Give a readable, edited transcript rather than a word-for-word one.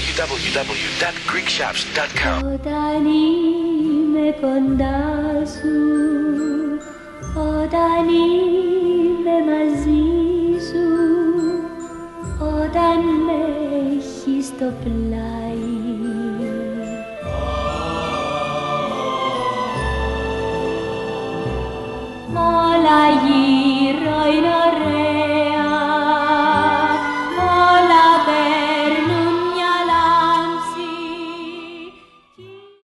www.greekshops.com. Όταν είμαι κοντά σου, όταν είμαι μαζί σου, όταν με έχεις στο πλάι